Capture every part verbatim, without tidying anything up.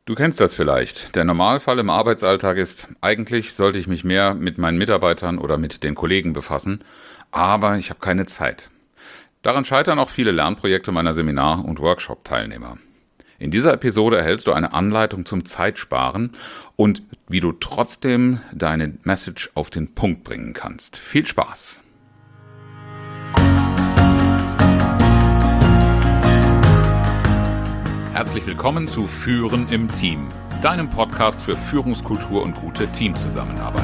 Du kennst das vielleicht. Der Normalfall im Arbeitsalltag ist, eigentlich sollte ich mich mehr mit meinen Mitarbeitern oder mit den Kollegen befassen, aber ich habe keine Zeit. Daran scheitern auch viele Lernprojekte meiner Seminar- und Workshop-Teilnehmer. In dieser Episode erhältst du eine Anleitung zum Zeitsparen und wie du trotzdem deine Message auf den Punkt bringen kannst. Viel Spaß! Herzlich willkommen zu Führen im Team, deinem Podcast für Führungskultur und gute Teamzusammenarbeit.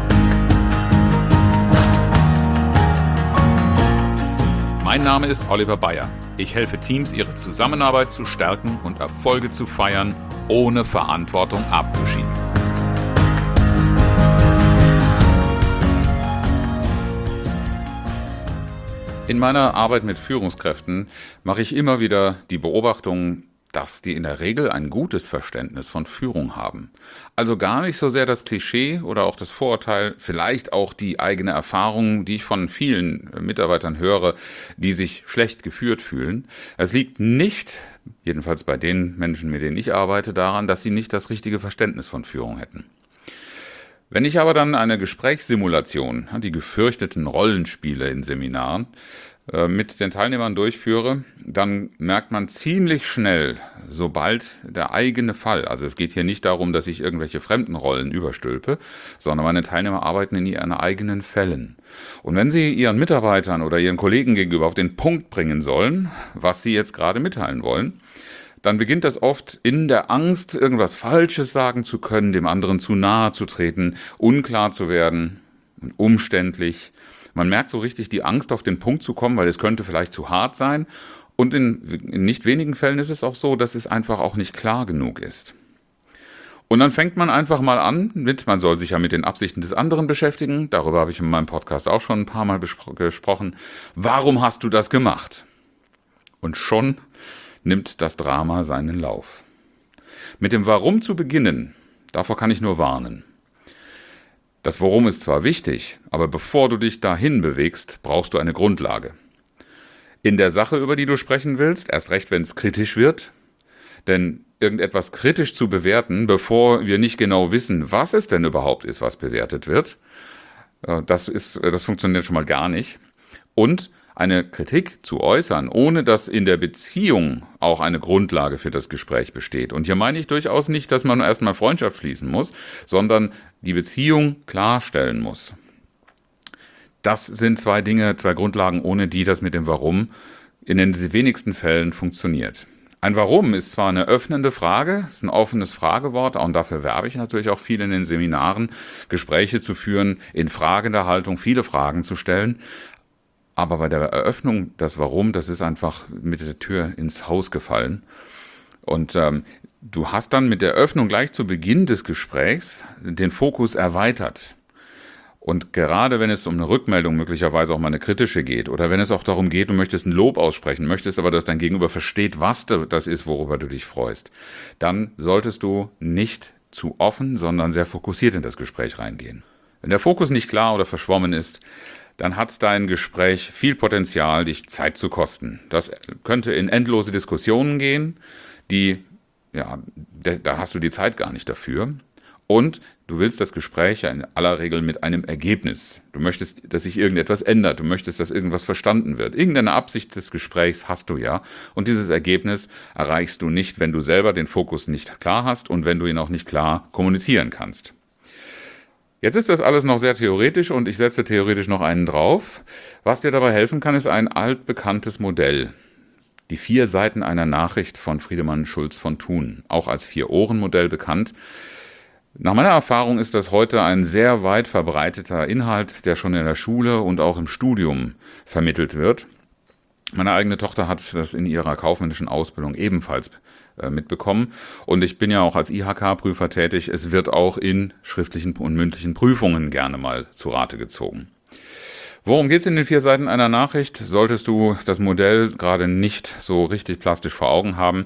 Mein Name ist Oliver Bayer. Ich helfe Teams, ihre Zusammenarbeit zu stärken und Erfolge zu feiern, ohne Verantwortung abzuschieben. In meiner Arbeit mit Führungskräften mache ich immer wieder die Beobachtung, dass die in der Regel ein gutes Verständnis von Führung haben. Also gar nicht so sehr das Klischee oder auch das Vorurteil, vielleicht auch die eigene Erfahrung, die ich von vielen Mitarbeitern höre, die sich schlecht geführt fühlen. Es liegt nicht, jedenfalls bei den Menschen, mit denen ich arbeite, daran, dass sie nicht das richtige Verständnis von Führung hätten. Wenn ich aber dann eine Gesprächssimulation, die gefürchteten Rollenspiele in Seminaren, mit den Teilnehmern durchführe, dann merkt man ziemlich schnell, sobald der eigene Fall, also es geht hier nicht darum, dass ich irgendwelche fremden Rollen überstülpe, sondern meine Teilnehmer arbeiten in ihren eigenen Fällen. Und wenn sie ihren Mitarbeitern oder ihren Kollegen gegenüber auf den Punkt bringen sollen, was sie jetzt gerade mitteilen wollen, dann beginnt das oft in der Angst, irgendwas Falsches sagen zu können, dem anderen zu nahe zu treten, unklar zu werden, umständlich. Man merkt so richtig die Angst, auf den Punkt zu kommen, weil es könnte vielleicht zu hart sein. Und in, in nicht wenigen Fällen ist es auch so, dass es einfach auch nicht klar genug ist. Und dann fängt man einfach mal an mit, man soll sich ja mit den Absichten des anderen beschäftigen. Darüber habe ich in meinem Podcast auch schon ein paar Mal bespro- gesprochen. Warum hast du das gemacht? Und schon nimmt das Drama seinen Lauf. Mit dem Warum zu beginnen, davor kann ich nur warnen. Das Warum ist zwar wichtig, aber bevor du dich dahin bewegst, brauchst du eine Grundlage. In der Sache, über die du sprechen willst, erst recht, wenn es kritisch wird, denn irgendetwas kritisch zu bewerten, bevor wir nicht genau wissen, was es denn überhaupt ist, was bewertet wird, das ist, das funktioniert schon mal gar nicht. Und eine Kritik zu äußern, ohne dass in der Beziehung auch eine Grundlage für das Gespräch besteht. Und hier meine ich durchaus nicht, dass man erstmal Freundschaft schließen muss, sondern die Beziehung klarstellen muss. Das sind zwei Dinge, zwei Grundlagen, ohne die das mit dem Warum in den wenigsten Fällen funktioniert. Ein Warum ist zwar eine öffnende Frage, ist ein offenes Fragewort, und dafür werbe ich natürlich auch viel in den Seminaren, Gespräche zu führen, in fragender Haltung viele Fragen zu stellen. Aber bei der Eröffnung, das Warum, das ist einfach mit der Tür ins Haus gefallen. Und ähm, du hast dann mit der Öffnung gleich zu Beginn des Gesprächs den Fokus erweitert. Und gerade wenn es um eine Rückmeldung, möglicherweise auch mal eine kritische geht, oder wenn es auch darum geht, du möchtest ein Lob aussprechen, möchtest aber, dass dein Gegenüber versteht, was das ist, worüber du dich freust, dann solltest du nicht zu offen, sondern sehr fokussiert in das Gespräch reingehen. Wenn der Fokus nicht klar oder verschwommen ist, dann hat dein Gespräch viel Potenzial, dich Zeit zu kosten. Das könnte in endlose Diskussionen gehen, die, ja, da hast du die Zeit gar nicht dafür. Und du willst das Gespräch ja in aller Regel mit einem Ergebnis. Du möchtest, dass sich irgendetwas ändert. Du möchtest, dass irgendwas verstanden wird. Irgendeine Absicht des Gesprächs hast du ja. Und dieses Ergebnis erreichst du nicht, wenn du selber den Fokus nicht klar hast und wenn du ihn auch nicht klar kommunizieren kannst. Jetzt ist das alles noch sehr theoretisch und ich setze theoretisch noch einen drauf. Was dir dabei helfen kann, ist ein altbekanntes Modell. Die vier Seiten einer Nachricht von Friedemann Schulz von Thun, auch als Vier-Ohren-Modell bekannt. Nach meiner Erfahrung ist das heute ein sehr weit verbreiteter Inhalt, der schon in der Schule und auch im Studium vermittelt wird. Meine eigene Tochter hat das in ihrer kaufmännischen Ausbildung ebenfalls mitbekommen. Und ich bin ja auch als I H K-Prüfer tätig. Es wird auch in schriftlichen und mündlichen Prüfungen gerne mal zu Rate gezogen. Worum geht es in den vier Seiten einer Nachricht? Solltest du das Modell gerade nicht so richtig plastisch vor Augen haben.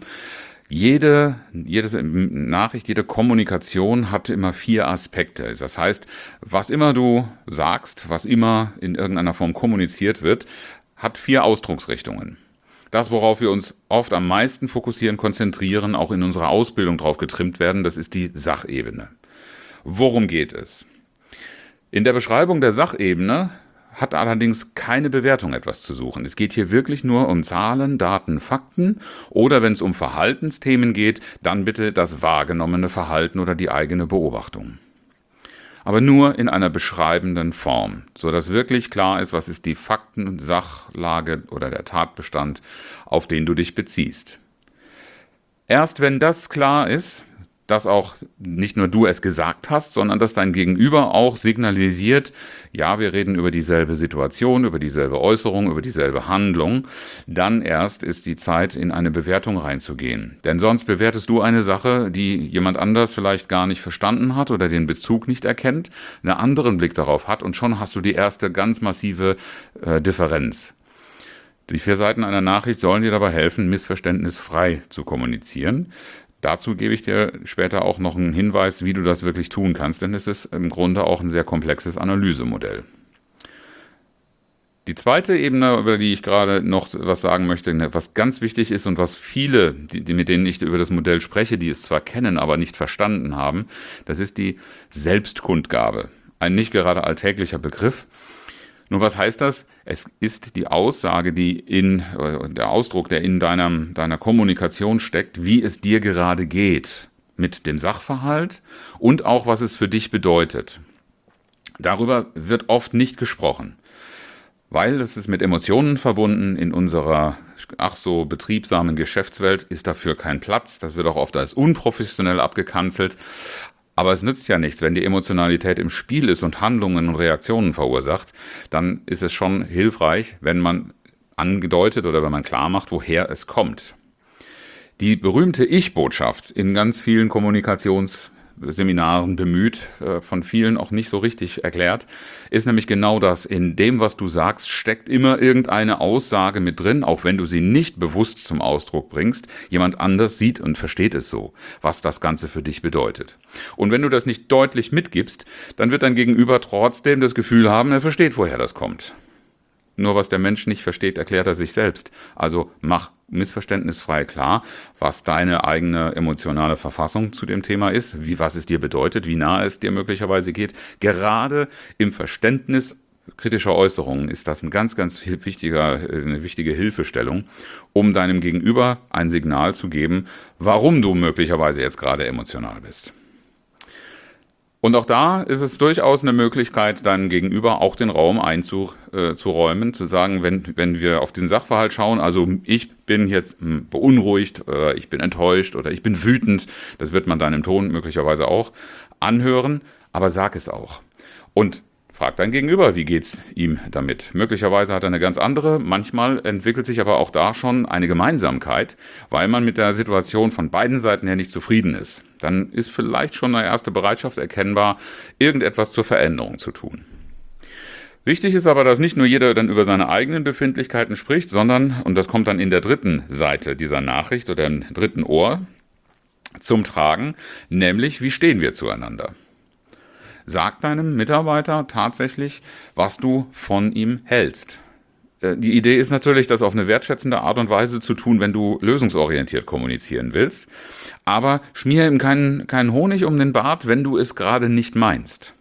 Jede, jede Nachricht, jede Kommunikation hat immer vier Aspekte. Das heißt, was immer du sagst, was immer in irgendeiner Form kommuniziert wird, hat vier Ausdrucksrichtungen. das, worauf wir uns oft am meisten fokussieren, konzentrieren, auch in unserer Ausbildung drauf getrimmt werden, das ist die Sachebene. Worum geht es? In der Beschreibung der Sachebene hat allerdings keine Bewertung etwas zu suchen. Es geht hier wirklich nur um Zahlen, Daten, Fakten oder wenn es um Verhaltensthemen geht, dann bitte das wahrgenommene Verhalten oder die eigene Beobachtung. Aber nur in einer beschreibenden Form, sodass wirklich klar ist, was ist die Fakten- und Sachlage oder der Tatbestand, auf den du dich beziehst. Erst wenn das klar ist, dass auch nicht nur du es gesagt hast, sondern dass dein Gegenüber auch signalisiert, ja, wir reden über dieselbe Situation, über dieselbe Äußerung, über dieselbe Handlung, dann erst ist die Zeit, in eine Bewertung reinzugehen. Denn sonst bewertest du eine Sache, die jemand anders vielleicht gar nicht verstanden hat oder den Bezug nicht erkennt, einen anderen Blick darauf hat und schon hast du die erste ganz massive äh, Differenz. Die vier Seiten einer Nachricht sollen dir dabei helfen, missverständnisfrei zu kommunizieren. Dazu gebe ich dir später auch noch einen Hinweis, wie du das wirklich tun kannst, denn es ist im Grunde auch ein sehr komplexes Analysemodell. Die zweite Ebene, über die ich gerade noch was sagen möchte, was ganz wichtig ist und was viele, die, mit denen ich über das Modell spreche, die es zwar kennen, aber nicht verstanden haben, das ist die Selbstkundgabe. Ein nicht gerade alltäglicher Begriff. Nur was heißt das? Es ist die Aussage, die in, der Ausdruck, der in deiner, deiner Kommunikation steckt, wie es dir gerade geht mit dem Sachverhalt und auch, was es für dich bedeutet. Darüber wird oft nicht gesprochen, weil es ist mit Emotionen verbunden. In unserer ach so betriebsamen Geschäftswelt ist dafür kein Platz. Das wird auch oft als unprofessionell abgekanzelt. Aber es nützt ja nichts, wenn die Emotionalität im Spiel ist und Handlungen und Reaktionen verursacht, dann ist es schon hilfreich, wenn man angedeutet oder wenn man klar macht, woher es kommt. Die berühmte Ich-Botschaft in ganz vielen Kommunikationsseminaren bemüht, von vielen auch nicht so richtig erklärt, ist nämlich genau das. In dem, was du sagst, steckt immer irgendeine Aussage mit drin, auch wenn du sie nicht bewusst zum Ausdruck bringst. Jemand anders sieht und versteht es so, was das Ganze für dich bedeutet. Und wenn du das nicht deutlich mitgibst, dann wird dein Gegenüber trotzdem das Gefühl haben, er versteht, woher das kommt. Nur was der Mensch nicht versteht, erklärt er sich selbst. Also mach missverständnisfrei klar, was deine eigene emotionale Verfassung zu dem Thema ist, wie, was es dir bedeutet, wie nahe es dir möglicherweise geht. Gerade im Verständnis kritischer Äußerungen ist das ein ganz, ganz wichtiger, eine wichtige Hilfestellung, um deinem Gegenüber ein Signal zu geben, warum du möglicherweise jetzt gerade emotional bist. Und auch da ist es durchaus eine Möglichkeit, deinem Gegenüber auch den Raum einzuräumen, zu sagen, wenn, wenn wir auf diesen Sachverhalt schauen, also ich bin jetzt beunruhigt oder ich bin enttäuscht oder ich bin wütend, das wird man deinem Ton möglicherweise auch anhören, aber sag es auch. Und frag dein Gegenüber, wie geht's ihm damit? Möglicherweise hat er eine ganz andere, manchmal entwickelt sich aber auch da schon eine Gemeinsamkeit, weil man mit der Situation von beiden Seiten her nicht zufrieden ist. Dann ist vielleicht schon eine erste Bereitschaft erkennbar, irgendetwas zur Veränderung zu tun. Wichtig ist aber, dass nicht nur jeder dann über seine eigenen Befindlichkeiten spricht, sondern, und das kommt dann in der dritten Seite dieser Nachricht oder im dritten Ohr zum Tragen, nämlich, wie stehen wir zueinander? Sag deinem Mitarbeiter tatsächlich, was du von ihm hältst. Die Idee ist natürlich, das auf eine wertschätzende Art und Weise zu tun, wenn du lösungsorientiert kommunizieren willst. Aber schmier ihm keinen, keinen Honig um den Bart, wenn du es gerade nicht meinst.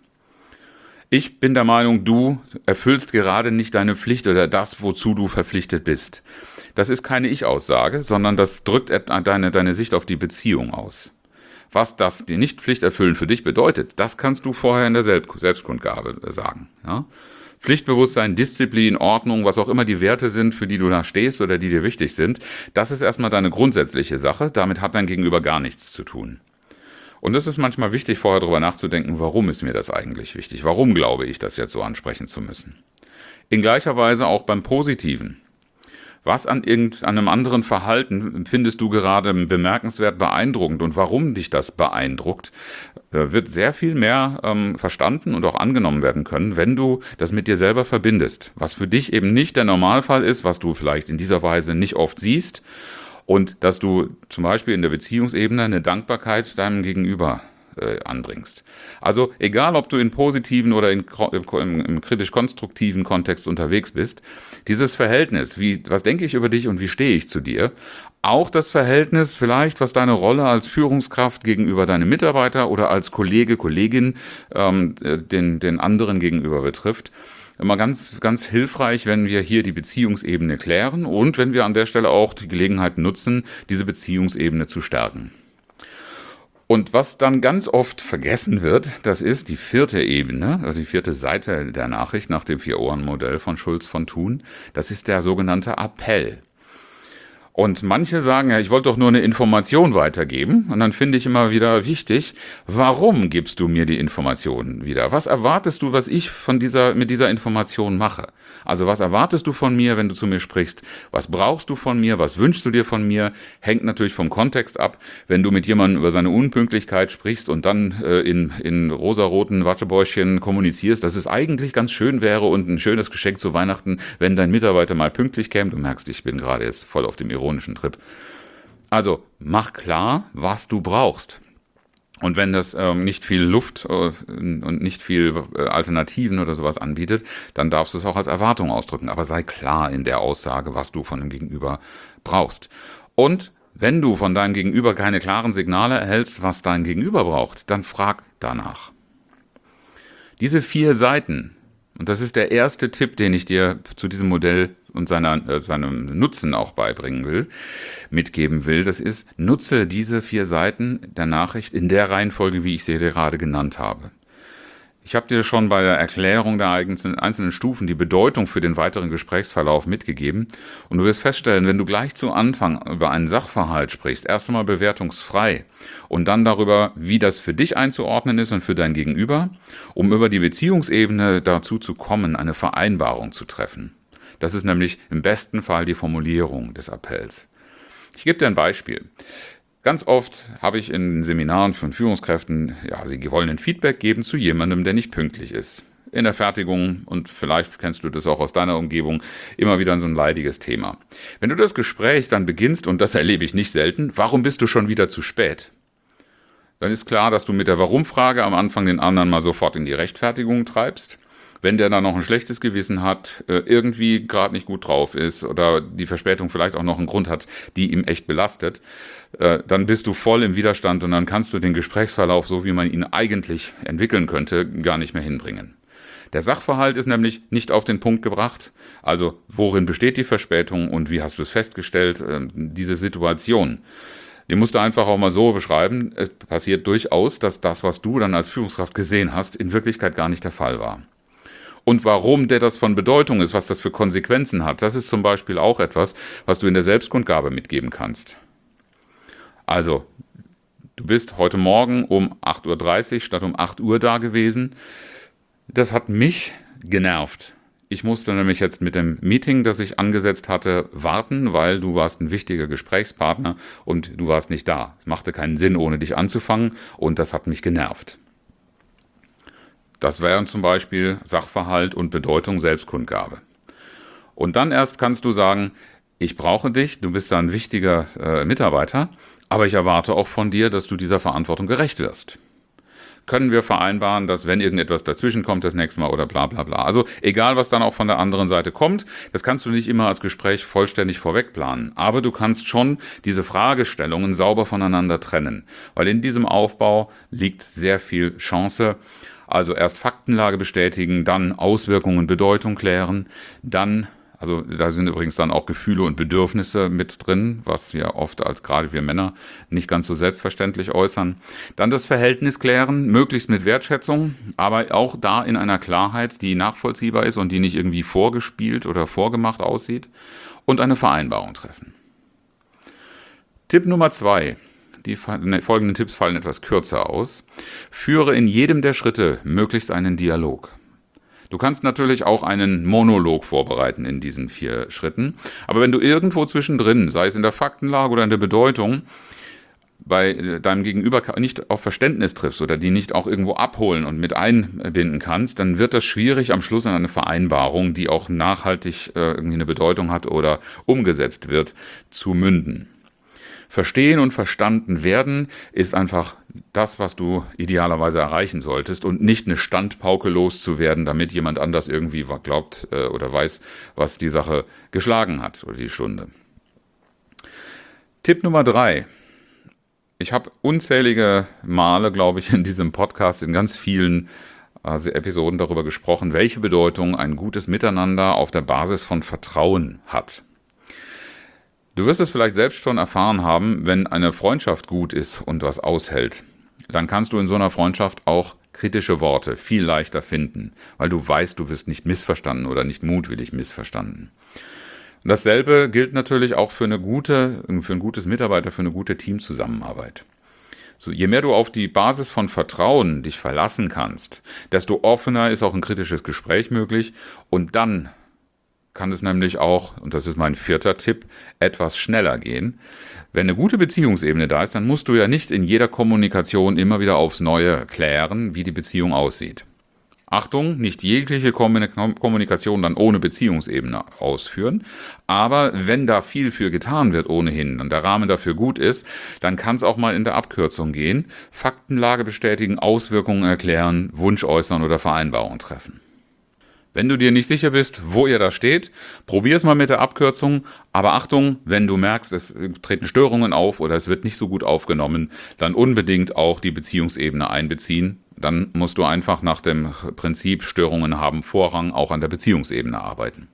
Ich bin der Meinung, du erfüllst gerade nicht deine Pflicht oder das, wozu du verpflichtet bist. Das ist keine Ich-Aussage, sondern das drückt deine, deine Sicht auf die Beziehung aus. Was das die Nicht-Pflichterfüllen für dich bedeutet, das kannst du vorher in der Selbstkundgabe sagen. Ja? Pflichtbewusstsein, Disziplin, Ordnung, was auch immer die Werte sind, für die du da stehst oder die dir wichtig sind, das ist erstmal deine grundsätzliche Sache. Damit hat dein Gegenüber gar nichts zu tun. Und es ist manchmal wichtig, vorher darüber nachzudenken, warum ist mir das eigentlich wichtig? Warum glaube ich, das jetzt so ansprechen zu müssen? In gleicher Weise auch beim Positiven. Was an irgendeinem anderen Verhalten findest du gerade bemerkenswert beeindruckend und warum dich das beeindruckt, wird sehr viel mehr ähm, verstanden und auch angenommen werden können, wenn du das mit dir selber verbindest. Was für dich eben nicht der Normalfall ist, was du vielleicht in dieser Weise nicht oft siehst und dass du zum Beispiel in der Beziehungsebene eine Dankbarkeit deinem Gegenüber äh, anbringst. Also egal, ob du in positiven oder in, im, im kritisch-konstruktiven Kontext unterwegs bist, dieses Verhältnis, wie, was denke ich über dich und wie stehe ich zu dir, auch das Verhältnis vielleicht, was deine Rolle als Führungskraft gegenüber deinem Mitarbeiter oder als Kollege, Kollegin ähm, den, den anderen gegenüber betrifft, immer ganz, ganz hilfreich, wenn wir hier die Beziehungsebene klären und wenn wir an der Stelle auch die Gelegenheit nutzen, diese Beziehungsebene zu stärken. Und was dann ganz oft vergessen wird, das ist die vierte Ebene, also die vierte Seite der Nachricht nach dem Vier-Ohren-Modell von Schulz von Thun. Das ist der sogenannte Appell. Und manche sagen, ja, ich wollte doch nur eine Information weitergeben. Und dann finde ich immer wieder wichtig, warum gibst du mir die Informationen wieder? Was erwartest du, was ich von dieser, mit dieser Information mache? Also was erwartest du von mir, wenn du zu mir sprichst? Was brauchst du von mir? Was wünschst du dir von mir? Hängt natürlich vom Kontext ab. Wenn du mit jemandem über seine Unpünktlichkeit sprichst und dann äh, in, in rosaroten Wattebäuschen kommunizierst, dass es eigentlich ganz schön wäre und ein schönes Geschenk zu Weihnachten, wenn dein Mitarbeiter mal pünktlich käme. Du merkst, ich bin gerade jetzt voll auf dem ironischen Trip. Also mach klar, was du brauchst. Und wenn das ähm, nicht viel Luft äh, und nicht viel äh, Alternativen oder sowas anbietet, dann darfst du es auch als Erwartung ausdrücken. Aber sei klar in der Aussage, was du von dem Gegenüber brauchst. Und wenn du von deinem Gegenüber keine klaren Signale erhältst, was dein Gegenüber braucht, dann frag danach. Diese vier Seiten, und das ist der erste Tipp, den ich dir zu diesem Modell und seiner, äh, seinem Nutzen auch beibringen will, mitgeben will, das ist, nutze diese vier Seiten der Nachricht in der Reihenfolge, wie ich sie dir gerade genannt habe. Ich habe dir schon bei der Erklärung der einzelnen Stufen die Bedeutung für den weiteren Gesprächsverlauf mitgegeben und du wirst feststellen, wenn du gleich zu Anfang über einen Sachverhalt sprichst, erst einmal bewertungsfrei und dann darüber, wie das für dich einzuordnen ist und für dein Gegenüber, um über die Beziehungsebene dazu zu kommen, eine Vereinbarung zu treffen. Das ist nämlich im besten Fall die Formulierung des Appells. Ich gebe dir ein Beispiel. Ganz oft habe ich in Seminaren von Führungskräften, ja, sie wollen ein Feedback geben zu jemandem, der nicht pünktlich ist. In der Fertigung, und vielleicht kennst du das auch aus deiner Umgebung, immer wieder so ein leidiges Thema. Wenn du das Gespräch dann beginnst, und das erlebe ich nicht selten, warum bist du schon wieder zu spät? Dann ist klar, dass du mit der Warum-Frage am Anfang den anderen mal sofort in die Rechtfertigung treibst. Wenn der dann noch ein schlechtes Gewissen hat, irgendwie gerade nicht gut drauf ist oder die Verspätung vielleicht auch noch einen Grund hat, die ihm echt belastet, dann bist du voll im Widerstand und dann kannst du den Gesprächsverlauf, so wie man ihn eigentlich entwickeln könnte, gar nicht mehr hinbringen. Der Sachverhalt ist nämlich nicht auf den Punkt gebracht. Also worin besteht die Verspätung und wie hast du es festgestellt, diese Situation. Die musst du einfach auch mal so beschreiben. Es passiert durchaus, dass das, was du dann als Führungskraft gesehen hast, in Wirklichkeit gar nicht der Fall war. Und warum der das von Bedeutung ist, was das für Konsequenzen hat, das ist zum Beispiel auch etwas, was du in der Selbstkundgabe mitgeben kannst. Also, du bist heute Morgen um acht Uhr dreißig statt um acht Uhr da gewesen. Das hat mich genervt. Ich musste nämlich jetzt mit dem Meeting, das ich angesetzt hatte, warten, weil du warst ein wichtiger Gesprächspartner und du warst nicht da. Es machte keinen Sinn, ohne dich anzufangen und das hat mich genervt. Das wären zum Beispiel Sachverhalt und Bedeutung Selbstkundgabe. Und dann erst kannst du sagen, ich brauche dich, du bist da ein wichtiger äh, Mitarbeiter, aber ich erwarte auch von dir, dass du dieser Verantwortung gerecht wirst. Können wir vereinbaren, dass wenn irgendetwas dazwischen kommt, das nächste Mal oder bla bla bla. Also egal, was dann auch von der anderen Seite kommt, das kannst du nicht immer als Gespräch vollständig vorwegplanen. Aber du kannst schon diese Fragestellungen sauber voneinander trennen, weil in diesem Aufbau liegt sehr viel Chance. Also erst Faktenlage bestätigen, dann Auswirkungen, Bedeutung klären, dann, also da sind übrigens dann auch Gefühle und Bedürfnisse mit drin, was wir oft als gerade wir Männer nicht ganz so selbstverständlich äußern. Dann das Verhältnis klären, möglichst mit Wertschätzung, aber auch da in einer Klarheit, die nachvollziehbar ist und die nicht irgendwie vorgespielt oder vorgemacht aussieht und eine Vereinbarung treffen. Tipp Nummer zwei. Die folgenden Tipps fallen etwas kürzer aus. Führe in jedem der Schritte möglichst einen Dialog. Du kannst natürlich auch einen Monolog vorbereiten in diesen vier Schritten. Aber wenn du irgendwo zwischendrin, sei es in der Faktenlage oder in der Bedeutung, bei deinem Gegenüber nicht auf Verständnis triffst oder die nicht auch irgendwo abholen und mit einbinden kannst, dann wird das schwierig, am Schluss an eine Vereinbarung, die auch nachhaltig äh, irgendwie eine Bedeutung hat oder umgesetzt wird, zu münden. Verstehen und verstanden werden ist einfach das, was du idealerweise erreichen solltest und nicht eine Standpauke loszuwerden, damit jemand anders irgendwie glaubt äh, oder weiß, was die Sache geschlagen hat oder die Stunde. Tipp Nummer drei. Ich habe unzählige Male, glaube ich, in diesem Podcast in ganz vielen also Episoden darüber gesprochen, welche Bedeutung ein gutes Miteinander auf der Basis von Vertrauen hat. Du wirst es vielleicht selbst schon erfahren haben, wenn eine Freundschaft gut ist und was aushält, dann kannst du in so einer Freundschaft auch kritische Worte viel leichter finden, weil du weißt, du wirst nicht missverstanden oder nicht mutwillig missverstanden. Und dasselbe gilt natürlich auch für eine gute, für ein gutes Mitarbeiter, für eine gute Teamzusammenarbeit. So, je mehr du auf die Basis von Vertrauen dich verlassen kannst, desto offener ist auch ein kritisches Gespräch möglich und dann kann es nämlich auch, und das ist mein vierter Tipp, etwas schneller gehen. Wenn eine gute Beziehungsebene da ist, dann musst du ja nicht in jeder Kommunikation immer wieder aufs Neue klären, wie die Beziehung aussieht. Achtung, nicht jegliche Kommunikation dann ohne Beziehungsebene ausführen, aber wenn da viel für getan wird ohnehin und der Rahmen dafür gut ist, dann kann es auch mal in der Abkürzung gehen, Faktenlage bestätigen, Auswirkungen erklären, Wunsch äußern oder Vereinbarung treffen. Wenn du dir nicht sicher bist, wo ihr da steht, probier es mal mit der Abkürzung. Aber Achtung, wenn du merkst, es treten Störungen auf oder es wird nicht so gut aufgenommen, dann unbedingt auch die Beziehungsebene einbeziehen. Dann musst du einfach nach dem Prinzip Störungen haben Vorrang auch an der Beziehungsebene arbeiten.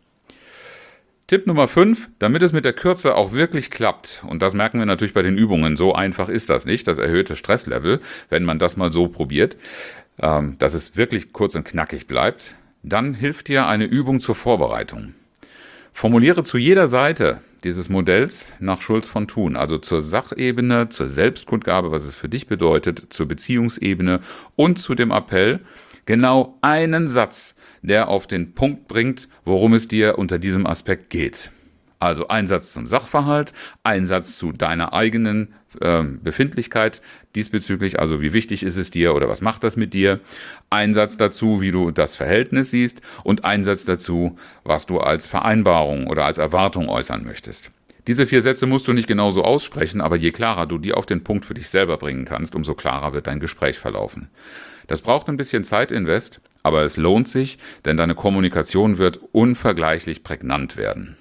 Tipp Nummer fünf, damit es mit der Kürze auch wirklich klappt, und das merken wir natürlich bei den Übungen, so einfach ist das nicht, das erhöhte Stresslevel, wenn man das mal so probiert, dass es wirklich kurz und knackig bleibt. Dann hilft dir eine Übung zur Vorbereitung. Formuliere zu jeder Seite dieses Modells nach Schulz von Thun, also zur Sachebene, zur Selbstkundgabe, was es für dich bedeutet, zur Beziehungsebene und zu dem Appell, genau einen Satz, der auf den Punkt bringt, worum es dir unter diesem Aspekt geht. Also ein Satz zum Sachverhalt, ein Satz zu deiner eigenen äh, Befindlichkeit diesbezüglich, also wie wichtig ist es dir oder was macht das mit dir, ein Satz dazu, wie du das Verhältnis siehst und ein Satz dazu, was du als Vereinbarung oder als Erwartung äußern möchtest. Diese vier Sätze musst du nicht genauso aussprechen, aber je klarer du die auf den Punkt für dich selber bringen kannst, umso klarer wird dein Gespräch verlaufen. Das braucht ein bisschen Zeitinvest, aber es lohnt sich, denn deine Kommunikation wird unvergleichlich prägnant werden.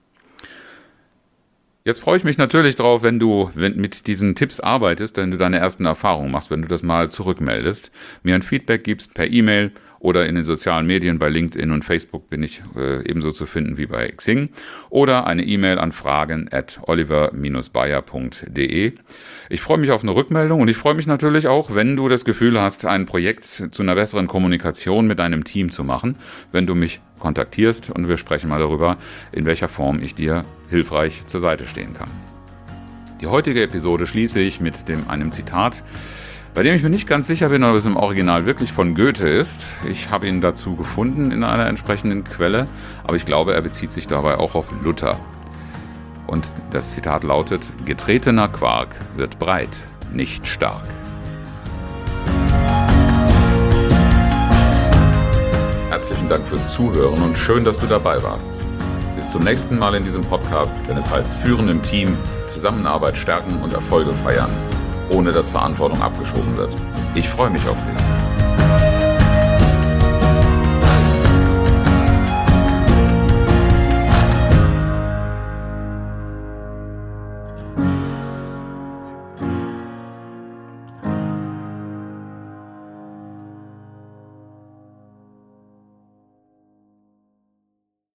Jetzt freue ich mich natürlich drauf, wenn du wenn mit diesen Tipps arbeitest, wenn du deine ersten Erfahrungen machst, wenn du das mal zurückmeldest, mir ein Feedback gibst per E-Mail oder in den sozialen Medien, bei LinkedIn und Facebook bin ich äh, ebenso zu finden wie bei Xing, oder eine E-Mail an fragen at oliver dash bayer punkt de. Ich freue mich auf eine Rückmeldung und ich freue mich natürlich auch, wenn du das Gefühl hast, ein Projekt zu einer besseren Kommunikation mit deinem Team zu machen, wenn du mich kontaktierst und wir sprechen mal darüber, in welcher Form ich dir hilfreich zur Seite stehen kann. Die heutige Episode schließe ich mit dem, einem Zitat, bei dem ich mir nicht ganz sicher bin, ob es im Original wirklich von Goethe ist. Ich habe ihn dazu gefunden in einer entsprechenden Quelle, aber ich glaube, er bezieht sich dabei auch auf Luther. Und das Zitat lautet: Getretener Quark wird breit, nicht stark. Herzlichen Dank fürs Zuhören und schön, dass du dabei warst. Bis zum nächsten Mal in diesem Podcast, wenn es heißt Führen im Team, Zusammenarbeit stärken und Erfolge feiern, ohne dass Verantwortung abgeschoben wird. Ich freue mich auf dich.